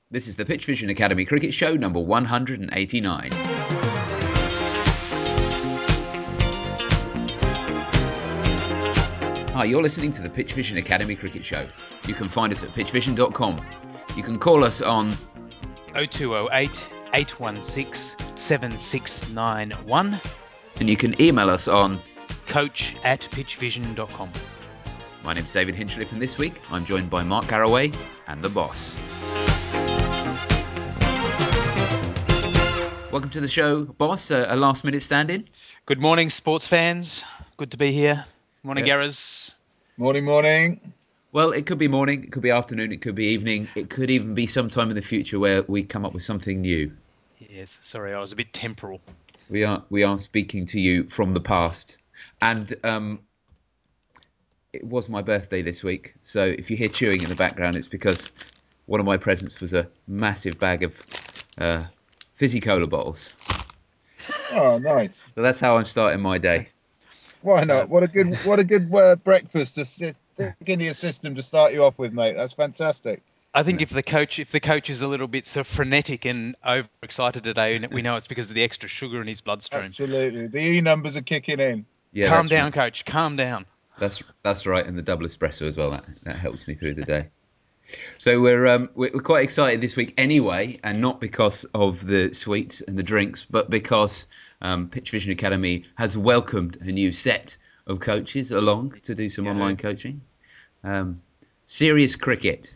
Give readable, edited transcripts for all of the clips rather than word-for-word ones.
This is the Pitch Vision Academy Cricket Show number 189. Hi, you're listening to the Pitch Vision Academy Cricket Show. You can find us at pitchvision.com. You can call us on 0208 816 7691 and you can email us on coach@pitchvision.com. My name's David Hinchliffe, and this week I'm joined by Mark Garraway and the boss. Welcome to the show, boss. A last-minute stand-in. Good morning, sports fans. Good to be here. Morning, Garras. Morning. Well, it could be morning, it could be afternoon, it could be evening, it could even be sometime in the future where we come up with something new. Yes, sorry, I was a bit temporal. We are speaking to you from the past, and it was my birthday this week. So if you hear chewing in the background, it's because one of my presents was a massive bag of fizzy cola bottles. Oh, nice. So that's how I'm starting my day. Why not? What a good breakfast to stick into your system to start you off with, mate. That's fantastic. I think if the coach is a little bit sort of frenetic and overexcited today, we know it's because of the extra sugar in his bloodstream. Absolutely, the E numbers are kicking in. Yeah, calm down, right. Coach. Calm down. That's right, and the double espresso as well. That helps me through the day. So we're quite excited this week anyway, and not because of the sweets and the drinks, but because Pitch Vision Academy has welcomed a new set of coaches along to do some online coaching. Serious cricket.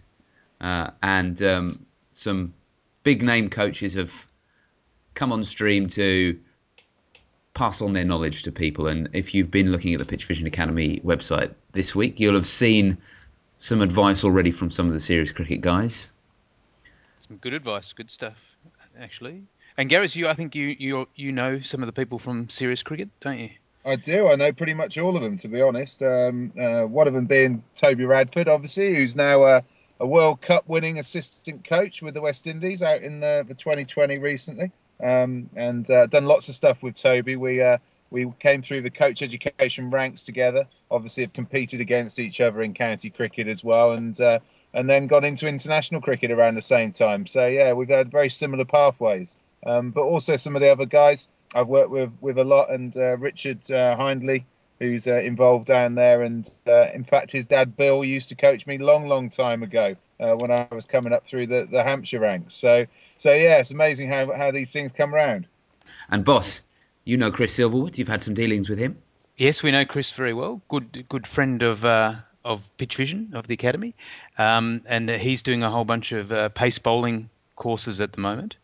And some big name coaches have come on stream to pass on their knowledge to people. And if you've been looking at the Pitch Vision Academy website this week, you'll have seen some advice already from some of the serious cricket guys. Some good advice, good stuff, actually. And Gareth, I think you know some of the people from serious cricket, don't you? I do. I know pretty much all of them, to be honest. One of them being Toby Radford, obviously, who's now a World Cup winning assistant coach with the West Indies out in the 2020 recently, and done lots of stuff with Toby. We came through the coach education ranks together. Obviously, have competed against each other in county cricket as well, and then got into international cricket around the same time. So yeah, we've had very similar pathways. But also some of the other guys I've worked with a lot, and Richard Hindley, who's involved down there, and in fact his dad Bill used to coach me long time ago when I was coming up through the Hampshire ranks. So yeah, it's amazing how these things come around. And boss, you know Chris Silverwood. You've had some dealings with him. Yes, we know Chris very well. Good friend of Pitch Vision of the Academy, and he's doing a whole bunch of pace bowling courses at the moment.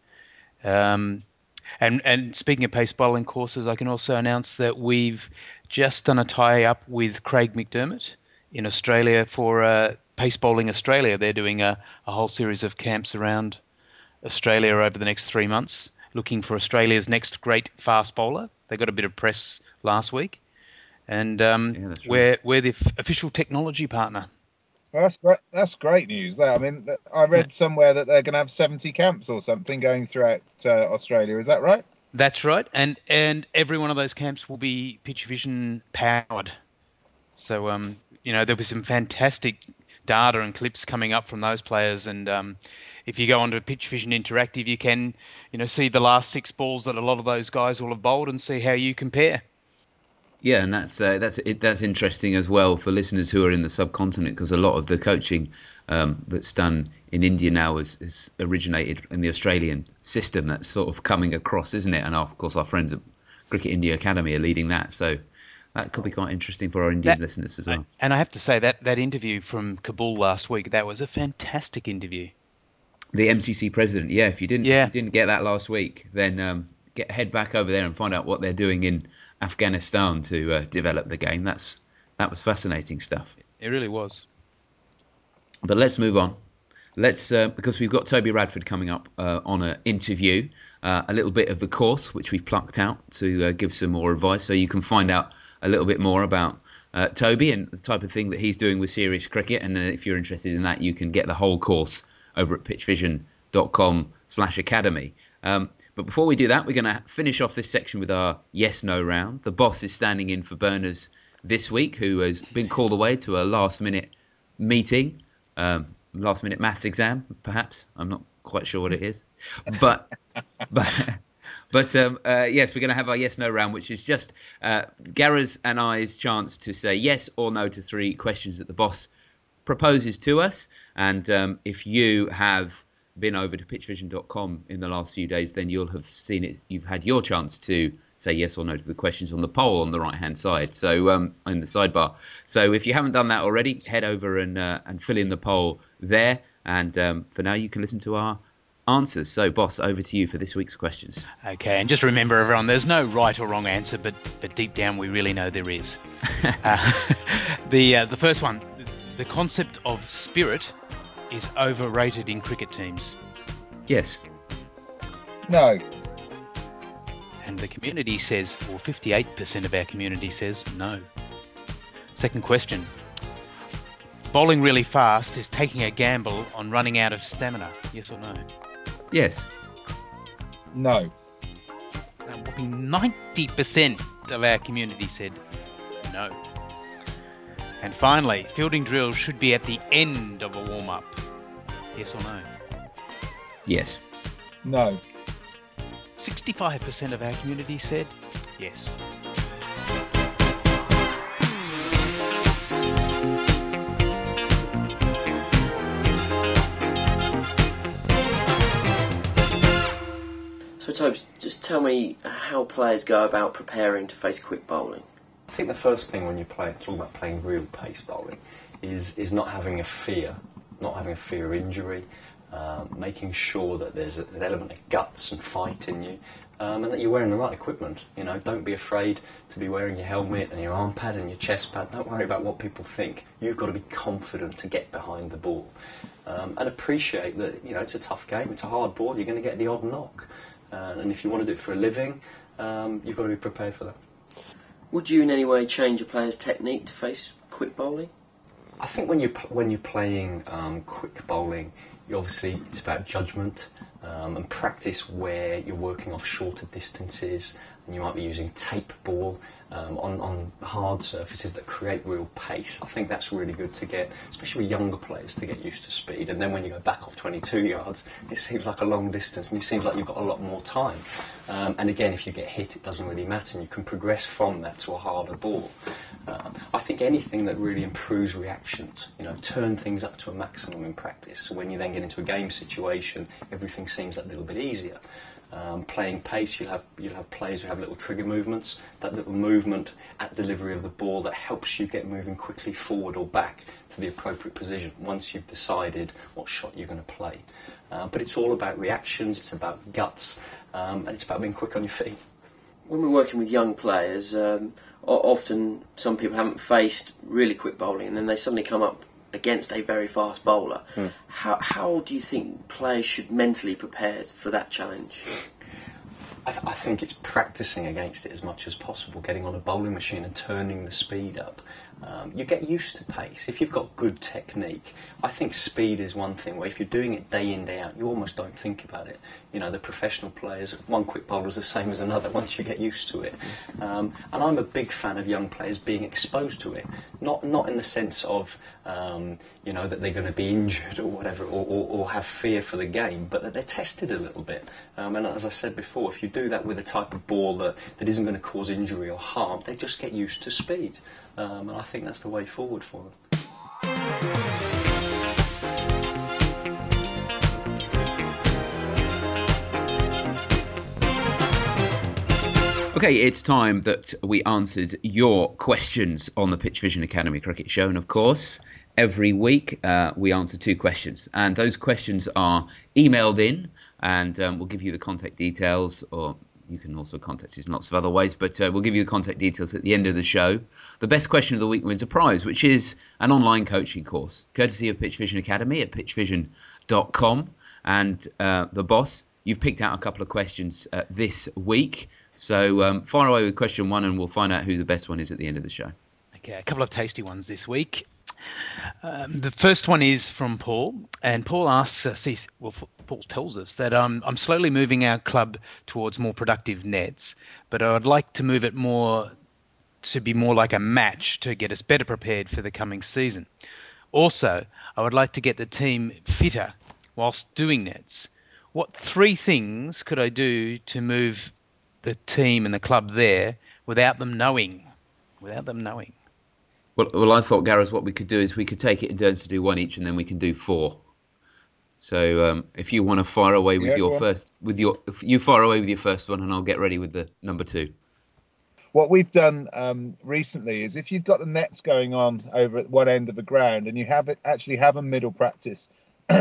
And speaking of pace bowling courses, I can also announce that we've just done a tie-up with Craig McDermott in Australia for Pace Bowling Australia. They're doing a whole series of camps around Australia over the next 3 months, looking for Australia's next great fast bowler. They got a bit of press last week, and we're the official technology partner. Well, that's great news. I mean, I read somewhere that they're going to have 70 camps or something going throughout Australia. Is that right? That's right, and every one of those camps will be Pitch Vision powered. So there'll be some fantastic data and clips coming up from those players, and if you go onto Pitch Vision Interactive, you can see the last 6 balls that a lot of those guys will have bowled and see how you compare. Yeah, and that's interesting as well for listeners who are in the subcontinent, because a lot of the coaching that's done in India now is originated in the Australian system. That's sort of coming across, isn't it? And of course, our friends at Cricket India Academy are leading that, so that could be quite interesting for our Indian listeners as well. And I have to say that interview from Kabul last week, that was a fantastic interview. The MCC president, yeah. If you didn't get that last week, then head back over there and find out what they're doing in Afghanistan to develop the game. That was fascinating stuff. It really was. But let's move on. Because we've got Toby Radford coming up on an interview, a little bit of the course which we've plucked out to give some more advice, so you can find out a little bit more about Toby and the type of thing that he's doing with serious cricket. And if you're interested in that, you can get the whole course over at pitchvision.com/academy. But before we do that, we're going to finish off this section with our yes-no round. The boss is standing in for Berners this week, who has been called away to a last-minute meeting, last-minute maths exam, perhaps. I'm not quite sure what it is. But but yes, we're going to have our yes/no round, which is just Gareth's and I's chance to say yes or no to 3 questions that the boss proposes to us. And if you have been over to pitchvision.com in the last few days, then you'll have seen it. You've had your chance to say yes or no to the questions on the poll on the right-hand side, so in the sidebar. So if you haven't done that already, head over and fill in the poll there. And for now, you can listen to our answers. So, boss, over to you for this week's questions. Okay, and just remember, everyone, there's no right or wrong answer, but deep down we really know there is. The first one, the concept of spirit is overrated in cricket teams. Yes. No. And the community says, or 58% of our community says no. Second question, bowling really fast is taking a gamble on running out of stamina. Yes or no? Yes. No. A whopping 90% of our community said no. And finally, fielding drills should be at the end of a warm-up. Yes or no? Yes. No. 65% of our community said yes. So, Tobes, just tell me how players go about preparing to face quick bowling. I think the first thing when you talk about playing real pace bowling is not having a fear of injury, making sure that there's an element of guts and fight in you, and that you're wearing the right equipment. Don't be afraid to be wearing your helmet and your arm pad and your chest pad. Don't worry about what people think. You've got to be confident to get behind the ball, and appreciate that it's a tough game. It's a hard ball. You're going to get the odd knock, and if you want to do it for a living, you've got to be prepared for that. Would you in any way change a player's technique to face quick bowling? I think when you're playing quick bowling, it's about judgment and practice where you're working off shorter distances, and you might be using tape ball on hard surfaces that create real pace. I think that's really good to get, especially with younger players, to get used to speed. And then when you go back off 22 yards, it seems like a long distance, and it seems like you've got a lot more time. And again, if you get hit, it doesn't really matter, and you can progress from that to a harder ball. I think anything that really improves reactions, turn things up to a maximum in practice. So when you then get into a game situation, everything seems a little bit easier. Playing pace, you'll have players who have little trigger movements, that little movement at delivery of the ball that helps you get moving quickly forward or back to the appropriate position once you've decided what shot you're going to play. But it's all about reactions, it's about guts, and it's about being quick on your feet. When we're working with young players, often some people haven't faced really quick bowling, and then they suddenly come up against a very fast bowler. How do you think players should mentally prepare for that challenge? I think it's practicing against it as much as possible, getting on a bowling machine and turning the speed up. You get used to pace. If you've got good technique, I think speed is one thing where if you're doing it day in, day out, you almost don't think about it. The professional players, one quick bowler is the same as another once you get used to it. And I'm a big fan of young players being exposed to it, not in the sense of that they're going to be injured or whatever, or have fear for the game, but that they're tested a little bit. And as I said before, if you do that with a type of ball that isn't going to cause injury or harm, they just get used to speed. And I think that's the way forward for them. Okay, it's time that we answered your questions on the Pitch Vision Academy Cricket Show. And of course, every week we answer 2 questions. And those questions are emailed in, and we'll give you the contact details, or you can also contact us in lots of other ways, but we'll give you the contact details at the end of the show. The best question of the week wins a prize, which is an online coaching course, courtesy of Pitch Vision Academy at pitchvision.com. And the boss, you've picked out a couple of questions this week. So fire away with question 1, and we'll find out who the best one is at the end of the show. Okay, a couple of tasty ones this week. The first one is from Paul, and Paul asks us, Paul tells us that I'm slowly moving our club towards more productive nets, but I would like to move it more to be more like a match to get us better prepared for the coming season. Also, I would like to get the team fitter whilst doing nets. What 3 things could I do to move the team and the club there without them knowing? Without them knowing. Well, I thought, Gareth, what we could do is we could take it in turns to do one each, and then we can do four. So if you want to fire away with your first, if you fire away with your first one, and I'll get ready with the number two. What we've done recently is if you've got the nets going on over at one end of the ground and you actually have a middle practice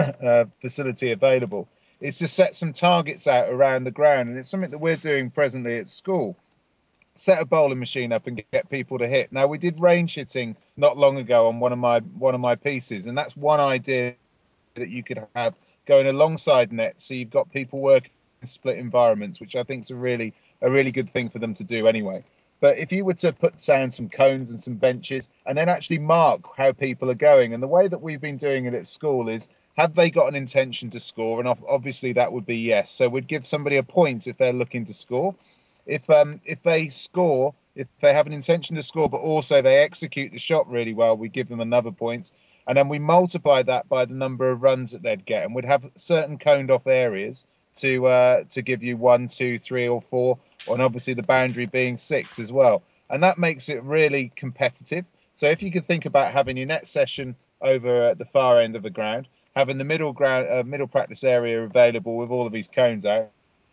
facility available, is to set some targets out around the ground. And it's something that we're doing presently at school. Set a bowling machine up and get people to hit. Now, we did range hitting not long ago on one of my pieces, and that's one idea that you could have going alongside nets. So you've got people working in split environments, which I think is a really good thing for them to do anyway. But if you were to put down some cones and some benches and then actually mark how people are going, and the way that we've been doing it at school is, have they got an intention to score? And obviously that would be yes. So we'd give somebody a point if they're looking to score. If they score, if they have an intention to score, but also they execute the shot really well, we give them another point. And then we multiply that by the number of runs that they'd get. And we'd have certain coned off areas to give you 1, 2, 3, or 4, and obviously the boundary being 6 as well. And that makes it really competitive. So if you could think about having your net session over at the far end of the ground, having the middle practice area available with all of these cones out,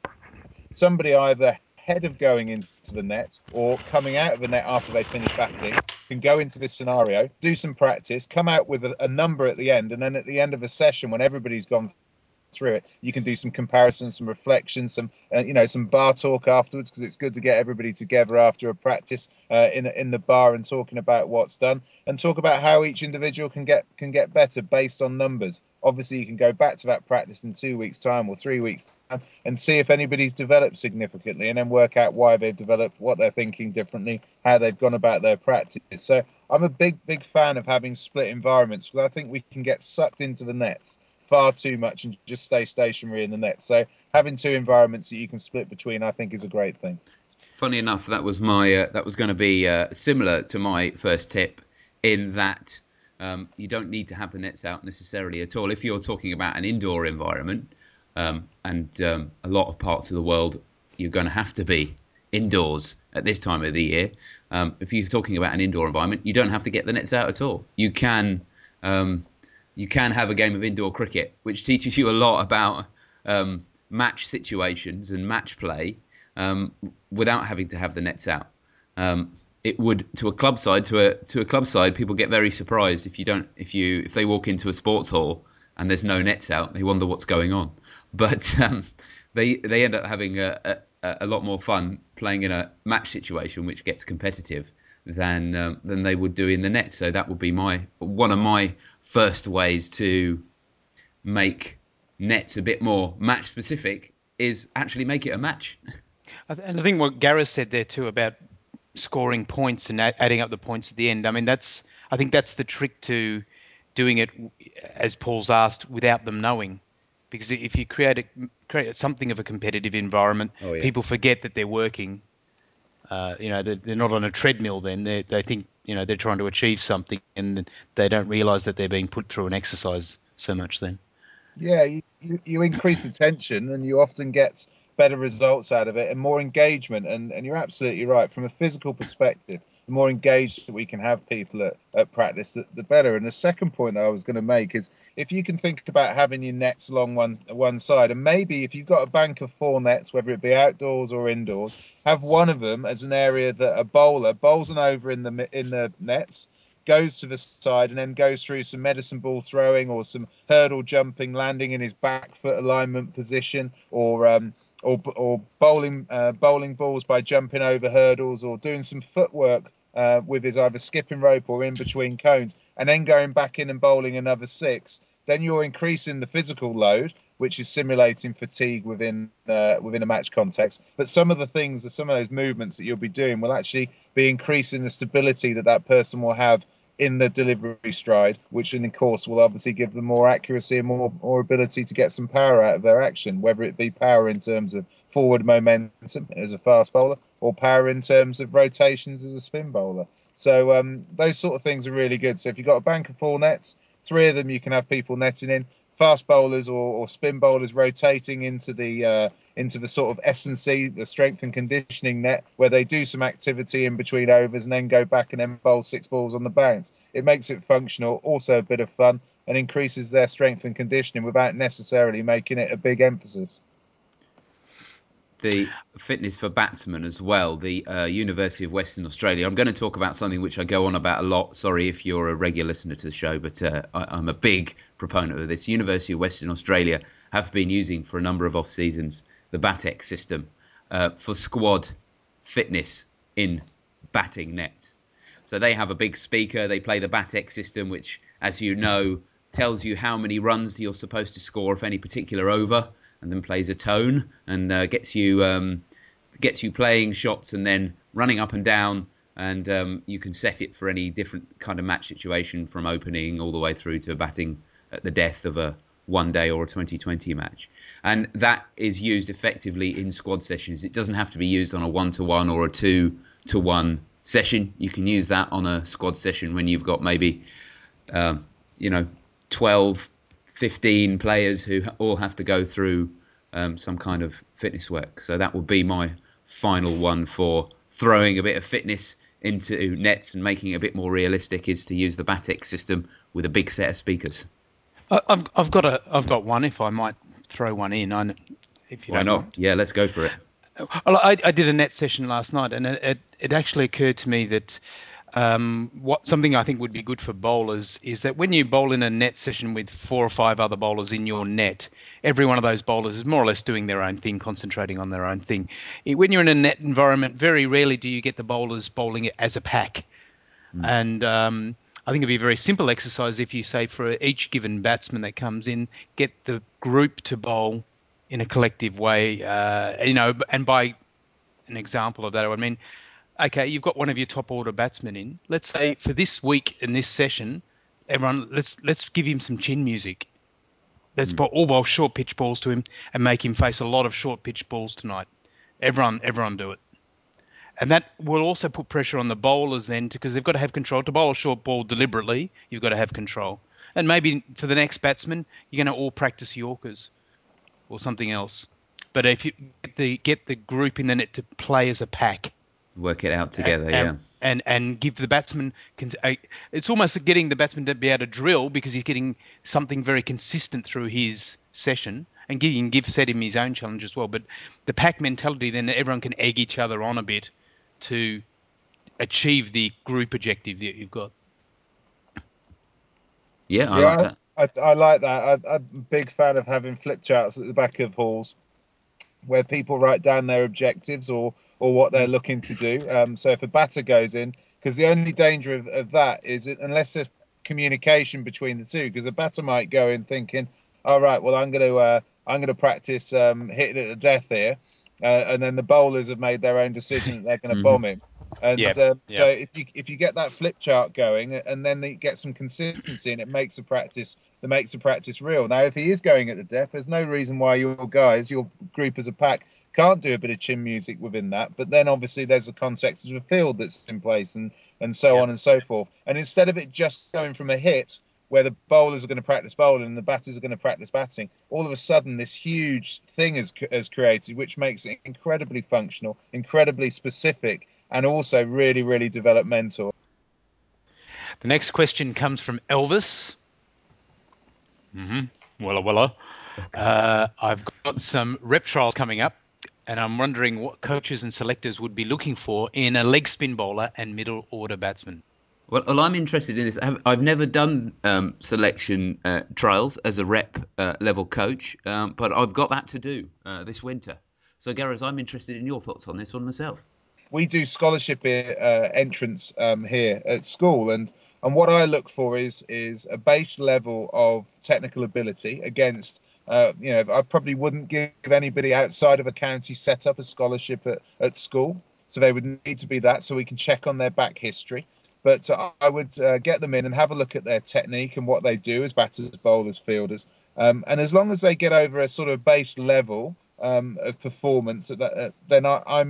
somebody either ahead of going into the net or coming out of the net after they finish batting can go into this scenario, do some practice, come out with a number at the end, and then at the end of a session when everybody's gone through it, you can do some comparisons, some reflections, some bar talk afterwards, because it's good to get everybody together after a practice in the bar and talking about what's done, and talk about how each individual can get better based on numbers. Obviously, you can go back to that practice in 2 weeks' time or 3 weeks' time and see if anybody's developed significantly, and then work out why they've developed, what they're thinking differently, how they've gone about their practice. So I'm a big fan of having split environments, because I think we can get sucked into the nets far too much and just stay stationary in the net. So having 2 environments that you can split between, I think, is a great thing. Funny enough, that was going to be similar to my first tip, in that you don't need to have the nets out necessarily at all if you're talking about an indoor environment, and a lot of parts of the world you're going to have to be indoors at this time of the year. If you're talking about an indoor environment, you don't have to get the nets out at all. You can have a game of indoor cricket, which teaches you a lot about match situations and match play, without having to have the nets out. It would, to a club side, people get very surprised if they walk into a sports hall and there's no nets out. They wonder what's going on, but they end up having a lot more fun playing in a match situation which gets competitive than they would do in the net. So that would be one of my first ways to make nets a bit more match specific, is actually make it a match. And I think what Gareth said there too about scoring points and adding up the points at the end. I mean, I think that's the trick to doing it, as Paul's asked, without them knowing. Because if you create something of a competitive environment, people forget that they're working. They're not on a treadmill then. They think, they're trying to achieve something, and they don't realise that they're being put through an exercise so much then. Yeah, you increase attention and you often get better results out of it and more engagement. And you're absolutely right. From a physical perspective, the more engaged that we can have people at practice, the better. And the second point that I was going to make is, if you can think about having your nets along one side, and maybe if you've got a bank of 4 nets, whether it be outdoors or indoors, have one of them as an area that a bowler bowls an over in the nets, goes to the side, and then goes through some medicine ball throwing or some hurdle jumping, landing in his back foot alignment position, or bowling balls by jumping over hurdles, or doing some footwork with his either skipping rope or in between cones, and then going back in and bowling another 6. Then you're increasing the physical load, which is simulating fatigue within a match context. But some of those movements that you'll be doing will actually be increasing the stability that person will have in the delivery stride, which in the course will obviously give them more accuracy and more ability to get some power out of their action, whether it be power in terms of forward momentum as a fast bowler, or power in terms of rotations as a spin bowler. So those sort of things are really good. So if you've got a bank of 4 nets, 3 of them you can have people netting in, fast bowlers or spin bowlers rotating into the sort of S&C, the strength and conditioning net, where they do some activity in between overs and then go back and then bowl 6 balls on the bounce. It makes it functional, also a bit of fun, and increases their strength and conditioning without necessarily making it a big emphasis. The fitness for batsmen as well, the University of Western Australia. I'm going to talk about something which I go on about a lot. Sorry if you're a regular listener to the show, but I'm a big proponent of this. University of Western Australia have been using for a number of off-seasons the BATEX system for squad fitness in batting nets. So they have a big speaker. They play the BATEX system, which, as you know, tells you how many runs you're supposed to score of any particular over, and then plays a tone and gets you playing shots and then running up and down, and you can set it for any different kind of match situation, from opening all the way through to batting at the death of a one-day or a 2020 match. And that is used effectively in squad sessions. It doesn't have to be used on a 1-to-1 or a 2-to-1 session. You can use that on a squad session when you've got maybe 12, 15 players who all have to go through some kind of fitness work. So that would be my final one for throwing a bit of fitness into nets and making it a bit more realistic, is to use the BATEX system with a big set of speakers. I've got one, if I might throw one in. If you Why don't not? mind. Yeah, let's go for it. Well, I did a net session last night, and it actually occurred to me that something I think would be good for bowlers is that when you bowl in a net session with 4 or 5 other bowlers in your net, every one of those bowlers is more or less doing their own thing, concentrating on their own thing. When you're in a net environment, very rarely do you get the bowlers bowling it as a pack. And I think it'd be a very simple exercise if you say, for each given batsman that comes in, get the group to bowl in a collective way, and by an example of that, I mean, okay, you've got one of your top order batsmen in. Let's say for this week in this session, everyone, let's give him some chin music. Let's bowl short pitch balls to him and make him face a lot of short pitch balls tonight. Everyone do it. And that will also put pressure on the bowlers then, because they've got to have control. To bowl a short ball deliberately, you've got to have control. And maybe for the next batsman, you're going to all practice Yorkers or something else. But if you get the group in the net to play as a pack, Work it out together, and give the batsman, it's almost getting the batsman to be able to drill, because he's getting something very consistent through his session, and set him his own challenge as well. But the pack mentality, then everyone can egg each other on a bit to achieve the group objective that you've got. Yeah, I like that. I like that. I'm a big fan of having flip charts at the back of halls where people write down their objectives or what they're looking to do. So if a batter goes in, because the only danger of that is unless there's communication between the two, because a batter might go in thinking, all right, well, I'm going to practice hitting it to death here. And then the bowlers have made their own decision that they're going to bomb him. And so if you get that flip chart going, and then they get some consistency, and it makes the practice real. Now, if he is going at the death, there's no reason why your group as a pack, can't do a bit of chin music within that. But then obviously there's a context of a field that's in place, and so on and so forth. And instead of it just going from a hit where the bowlers are going to practice bowling and the batters are going to practice batting, all of a sudden this huge thing is created, which makes it incredibly functional, incredibly specific, and also really, really developmental. The next question comes from Elvis. Wella. I've got some rep trials coming up, and I'm wondering what coaches and selectors would be looking for in a leg spin bowler and middle order batsman. Well, I'm interested in this. I've never done selection trials as a rep level coach, but I've got that to do this winter. So, Gareth, I'm interested in your thoughts on this one myself. We do scholarship entrance here at school, and what I look for is a base level of technical ability against. I probably wouldn't give anybody outside of a county set up a scholarship at school, so they would need to be that, so we can check on their back history. But I would get them in and have a look at their technique and what they do as batters, bowlers, fielders. And as long as they get over a sort of base level of performance, then I'm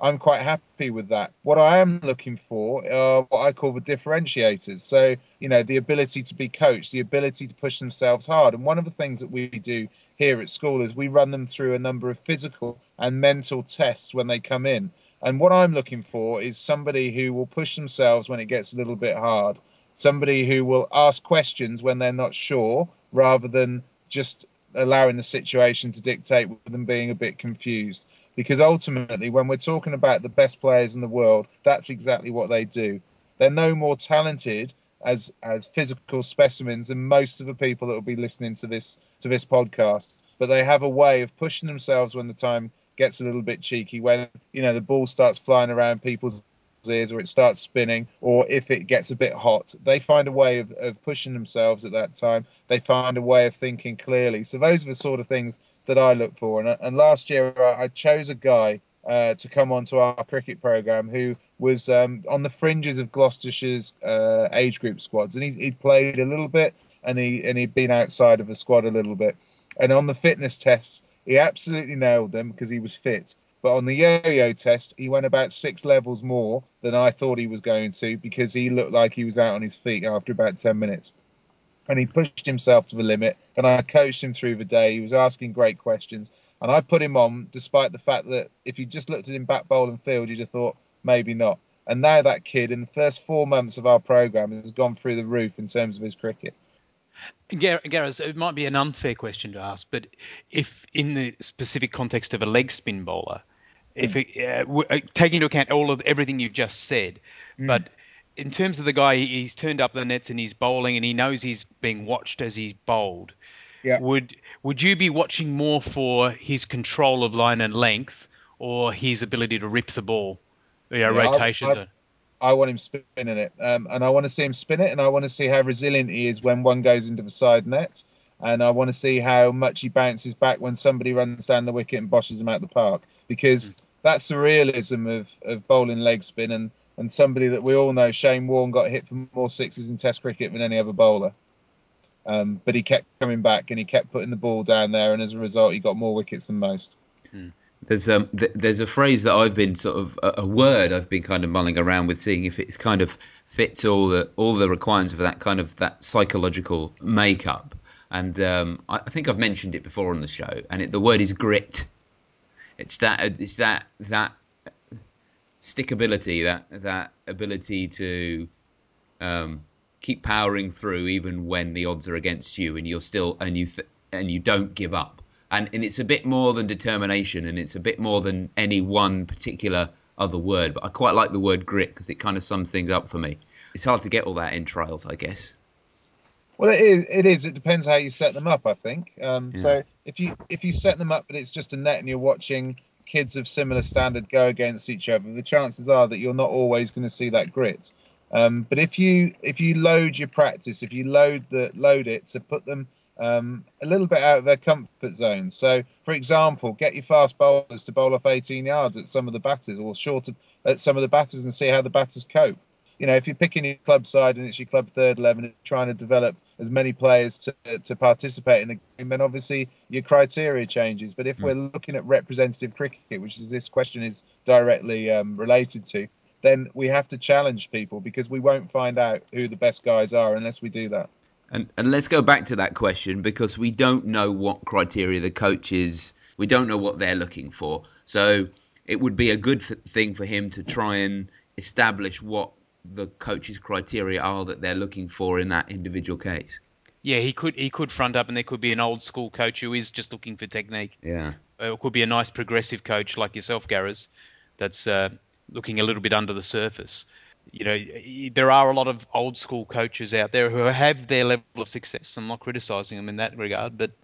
I'm quite happy with that. What I am looking for are what I call the differentiators. So, the ability to be coached, the ability to push themselves hard. And one of the things that we do here at school is we run them through a number of physical and mental tests when they come in. And what I'm looking for is somebody who will push themselves when it gets a little bit hard, somebody who will ask questions when they're not sure, rather than just allowing the situation to dictate with them being a bit confused. Because ultimately, when we're talking about the best players in the world, that's exactly what they do. They're no more talented as physical specimens than most of the people that will be listening to this podcast. But they have a way of pushing themselves when the time gets a little bit cheeky, when the ball starts flying around people's ears, or it starts spinning, or if it gets a bit hot. They find a way of pushing themselves at that time. They find a way of thinking clearly. So those are the sort of things that I look for. And last year I chose a guy to come onto our cricket program who was on the fringes of Gloucestershire's age group squads, and he'd played a little bit, and he'd been outside of the squad a little bit. And on the fitness tests, he absolutely nailed them because he was fit. But on the yo-yo test, he went about 6 levels more than I thought he was going to, because he looked like he was out on his feet after about 10 minutes. And he pushed himself to the limit, and I coached him through the day. He was asking great questions, and I put him on despite the fact that if you just looked at him bat, bowl and field, you'd have thought maybe not. And now that kid, in the first 4 months of our program, has gone through the roof in terms of his cricket. Gareth, it might be an unfair question to ask, but if in the specific context of a leg spin bowler, if taking into account everything you've just said, but in terms of the guy, he's turned up the nets and he's bowling, and he knows he's being watched as he's bowled. Yeah. Would you be watching more for his control of line and length, or his ability to rip the ball, rotations? I want him spinning it, and I want to see him spin it, and I want to see how resilient he is when one goes into the side net, and I want to see how much he bounces back when somebody runs down the wicket and boshes him out the park, because that's the realism of bowling leg spin, and somebody that we all know, Shane Warne, got hit for more sixes in Test cricket than any other bowler. But he kept coming back, and he kept putting the ball down there, and as a result, he got more wickets than most. There's a phrase that I've been sort of a word I've been kind of mulling around with, seeing if it's kind of fits all the requirements of that psychological makeup. And I think I've mentioned it before on the show, and the word is grit. It's that stickability, that ability to keep powering through even when the odds are against you, and you're still and you don't give up. And it's a bit more than determination, and it's a bit more than any one particular other word. But I quite like the word grit because it kind of sums things up for me. It's hard to get all that in trials, I guess. Well, it is. It depends how you set them up, I think. Yeah. So if you set them up, but it's just a net, and you're watching kids of similar standard go against each other, the chances are that you're not always going to see that grit. But if you load your practice, if you load it to put them a little bit out of their comfort zone. So, for example, get your fast bowlers to bowl off 18 yards at some of the batters, or short at some of the batters, and see how the batters cope. If you're picking your club side and it's your club third 11 and trying to develop as many players to participate in the game, then obviously your criteria changes. But if we're looking at representative cricket, which is this question is directly related to, then we have to challenge people, because we won't find out who the best guys are unless we do that. And let's go back to that question, because we don't know what criteria the coaches, we don't know what they're looking for. So it would be a good thing for him to try and establish what the coach's criteria are that they're looking for in that individual case. Yeah, he could front up, and there could be an old school coach who is just looking for technique. Yeah. It could be a nice progressive coach like yourself, Gareth, that's looking a little bit under the surface. There are a lot of old school coaches out there who have their level of success. I'm not criticising them in that regard, but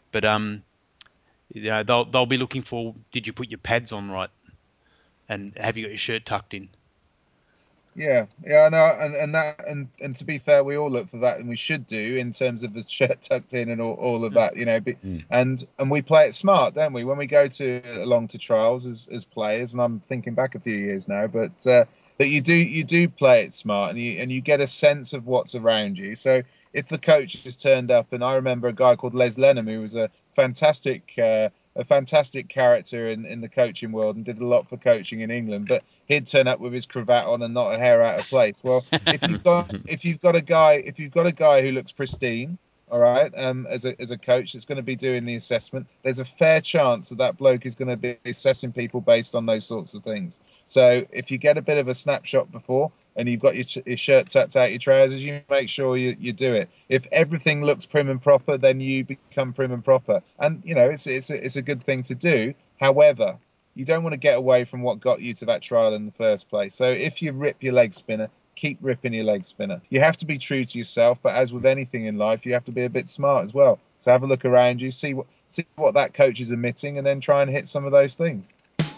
they'll be looking for, did you put your pads on right, and have you got your shirt tucked in? Yeah, I know, and to be fair, we all look for that, and we should do, in terms of the shirt tucked in and all of that, and we play it smart, don't we? When we go along to trials as players, and I'm thinking back a few years now, but you do play it smart, and you get a sense of what's around you. So if the coach has turned up, and I remember a guy called Les Lenham, who was a fantastic a fantastic character in the coaching world and did a lot for coaching in England, but he'd turn up with his cravat on and not a hair out of place. Well, if you've got a guy who looks pristine, all right, as a coach that's going to be doing the assessment, there's a fair chance that bloke is going to be assessing people based on those sorts of things. So if you get a bit of a snapshot before and you've got your shirt tucked out your trousers, you make sure you do it. If everything looks prim and proper, then you become prim and proper, and it's a good thing to do. However, you don't want to get away from what got you to that trial in the first place. So if you rip your leg spinner, keep ripping your leg spinner. You have to be true to yourself, but as with anything in life, you have to be a bit smart as well. So have a look around you, see what that coach is emitting, and then try and hit some of those things.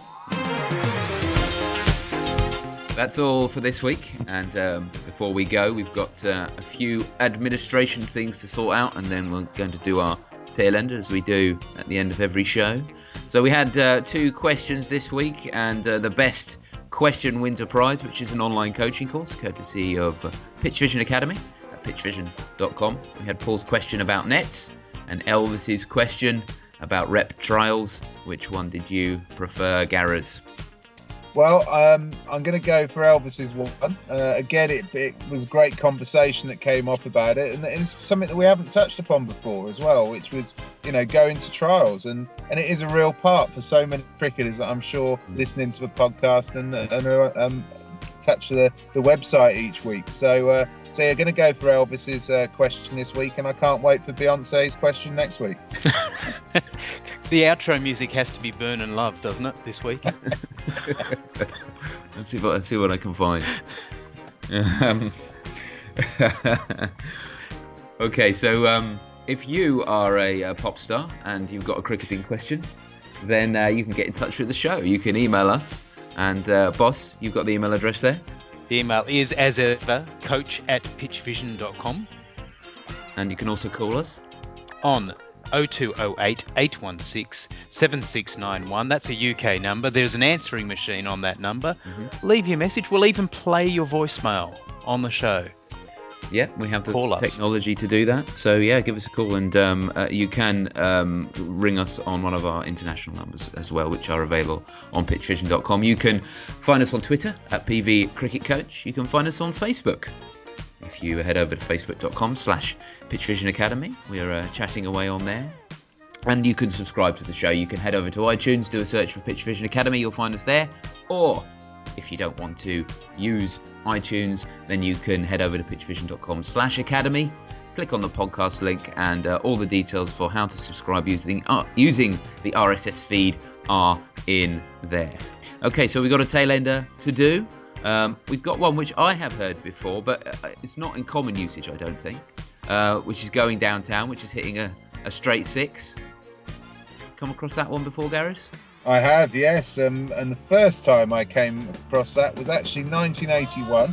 That's all for this week, and before we go, we've got a few administration things to sort out, and then we're going to do our tail ender as we do at the end of every show. So we had 2 questions this week, and the best question wins a prize, which is an online coaching course courtesy of Pitch Vision Academy at pitchvision.com. We had Paul's question about nets and Elvis's question about rep trials. Which one did you prefer, Gareth? Well, I'm going to go for Elvis's one. Again, it was great conversation that came off about it, and it's something that we haven't touched upon before as well, which was, going to trials, and it is a real part for so many cricketers that I'm sure listening to the podcast and touch the website each week. So you're going to go for Elvis's question this week, and I can't wait for Beyonce's question next week. The outro music has to be Burn and Love, doesn't it, this week? Let's see what I can find. Okay, so if you are a pop star and you've got a cricketing question, then you can get in touch with the show. You can email us, and boss, you've got the email address there? The email is, as ever, coach@pitchvision.com. And you can also call us on 0208 816 7691. That's a UK number. There's an answering machine on that number. Mm-hmm. Leave your message. We'll even play your voicemail on the show. Yeah, we have the technology to do that. So yeah, give us a call, and you can ring us on one of our international numbers as well, which are available on pitchvision.com. You can find us on Twitter at PV Cricket Coach. You can find us on Facebook. If you head over to facebook.com/Pitchvision Academy, we're chatting away on there. And you can subscribe to the show. You can head over to iTunes, do a search for Pitch Vision Academy, you'll find us there. Or if you don't want to use iTunes, then you can head over to pitchvision.com/academy, click on the podcast link, and all the details for how to subscribe using the RSS feed are in there. Okay, so we've got a tail ender to do. We've got one which I have heard before, but it's not in common usage, I don't think, which is going downtown, which is hitting a straight 6. Come across that one before, Gareth? I have, yes. And the first time I came across that was actually 1981.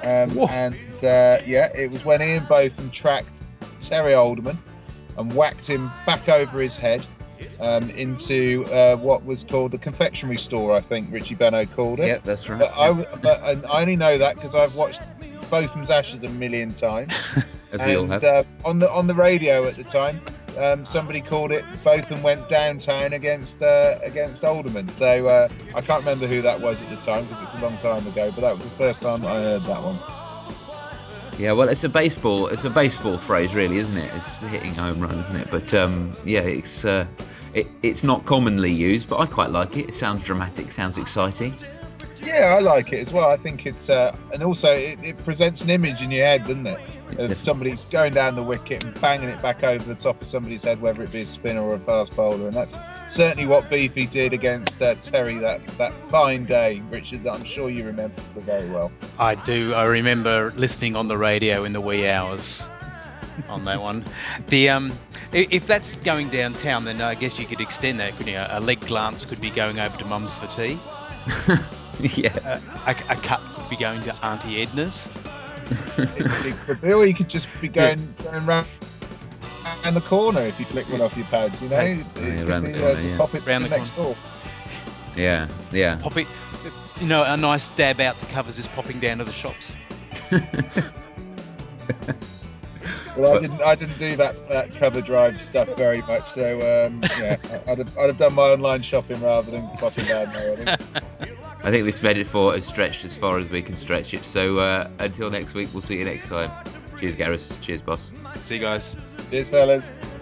It was when Ian Botham tracked Terry Alderman and whacked him back over his head into what was called the confectionery store, I think Richie Benaud called it. Yep, that's right. But I only know that because I've watched Botham's Ashes a million times. As we all have. On the radio at the time, somebody called it Botham went downtown against Alderman. So I can't remember who that was at the time because it's a long time ago, but that was the first time I heard that one. Yeah, well, it's a baseball phrase, really, isn't it? It's hitting home run, isn't it? But it's not commonly used, but I quite like it. It sounds dramatic, sounds exciting. Yeah, I like it as well. I think it's and also it presents an image in your head, doesn't it? Of somebody going down the wicket and banging it back over the top of somebody's head, whether it be a spinner or a fast bowler, and that's certainly what Beefy did against Terry that fine day, Richard, that I'm sure you remember very well. I do. I remember listening on the radio in the wee hours on that one. If that's going downtown, then I guess you could extend that, couldn't you? A leg glance could be going over to Mum's for tea. Yeah. A cut could be going to Auntie Edna's. It could be, or you could just be going round the corner if you flick one off your pads, you know. Around the corner, just pop it round next door. Yeah. Pop it, a nice dab out the covers is popping down to the shops. Well, I didn't do that cover drive stuff very much. So yeah, I'd have done my online shopping rather than popping down there. I think. I think this metaphor has stretched as far as we can stretch it. So until next week, we'll see you next time. Cheers, Gareth. Cheers, boss. See you guys. Cheers, fellas.